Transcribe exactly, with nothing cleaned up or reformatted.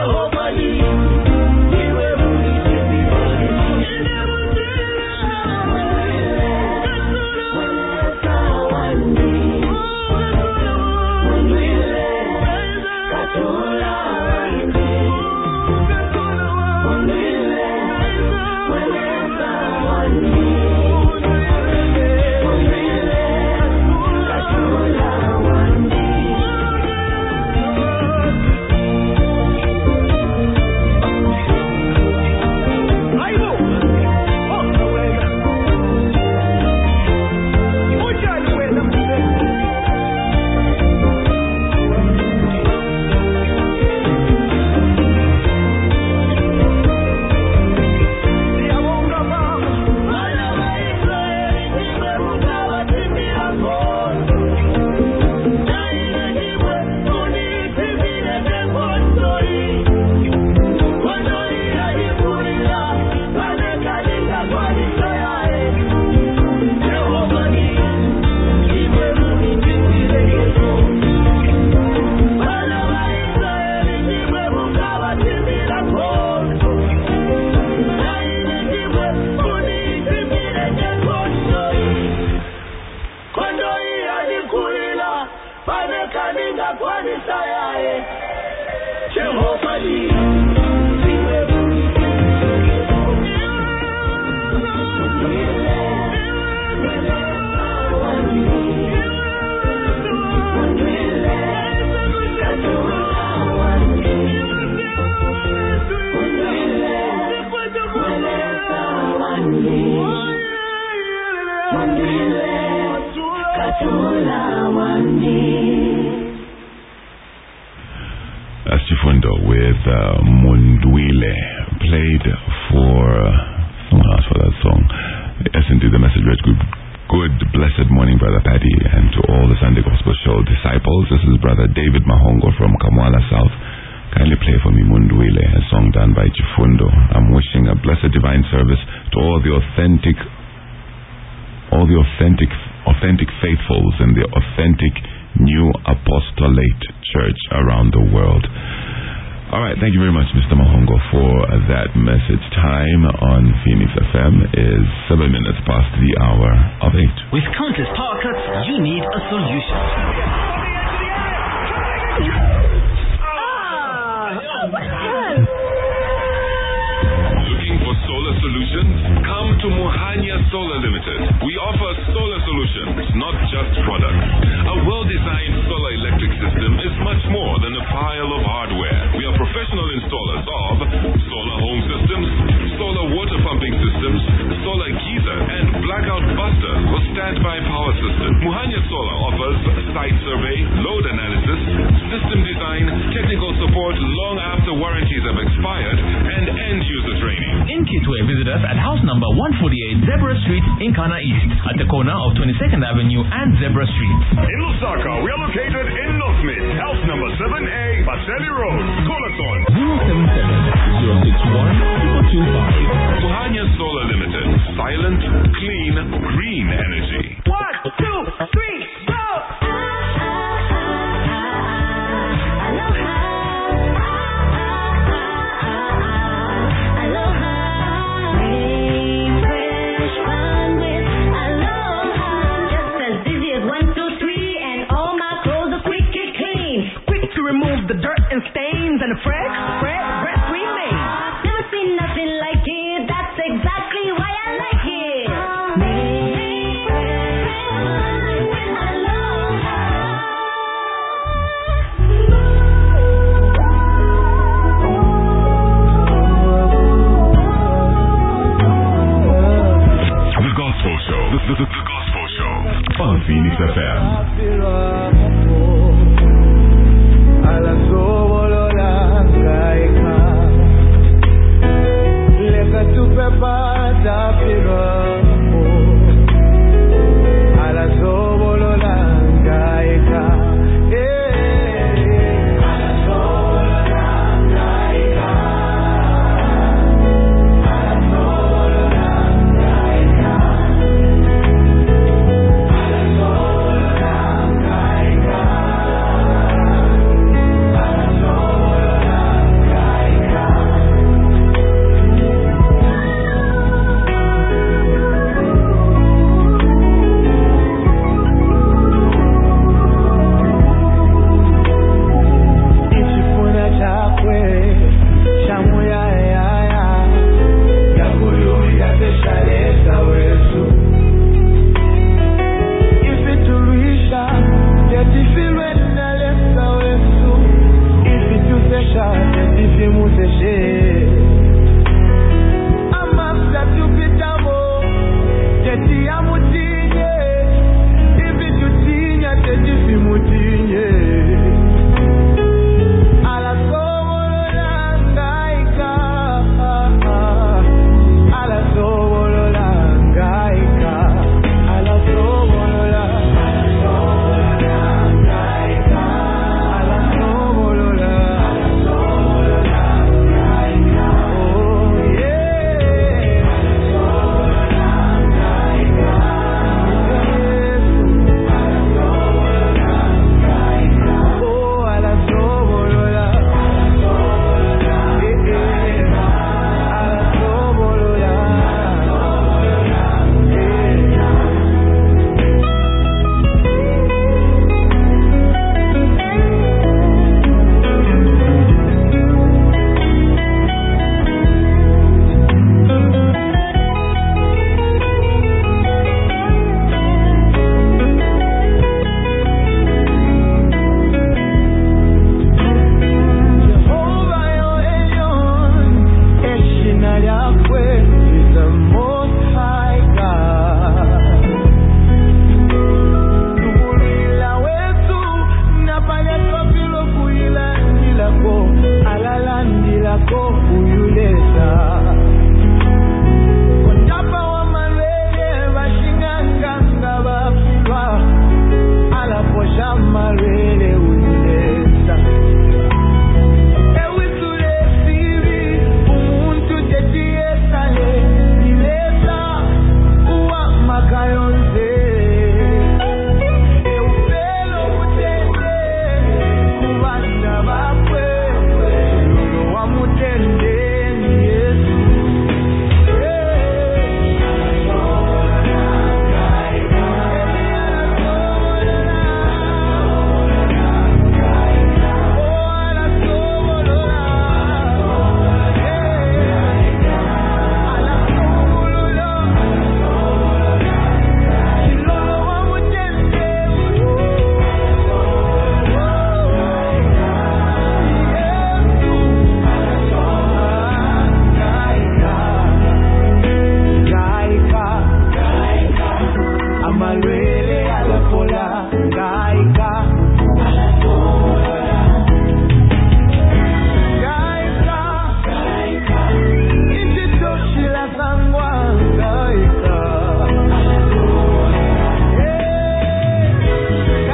Aschifundo with uh, Mundwile, played for uh, someone else for that song. Yes, indeed, the message read, good, good, blessed morning, Brother Paddy, and to all the Sunday Gospel Show disciples. This is Brother David Mahongo from Kamwala South. Kindly play for me Mundwile, a song done by Chifundo. I'm wishing a blessed divine service to all the authentic, all the authentic, authentic faithfuls in the authentic New Apostolate Church around the world. All right, thank you very much, Mister Mahongo, for that message. Time on Phoenix F M is seven minutes past the hour of eight. With countless power cuts, you need a solution. Looking for solar solutions? Come to Muhanya Solar Limited. We offer solar solutions, not just products. A well-designed solar electric system is much more than a pile of hardware. We are professional installers of solar home systems, solar water pumping systems, solar geyser, and blackout buster or standby power system. Muhanya Solar offers site survey, load analysis, system design, technical support long after warranties have expired, and end-user training. In Kitwe, visit us at house number one forty-eight Zebra Street in Kana East, at the corner of twenty-second Avenue and Zebra Street. In Lusaka, we are located in Northmid, house number seven A, Baseli Road. Call us on zero seven seven, zero six one, two two five. Muhanya Solar Limited. Silent, clean, green energy. What?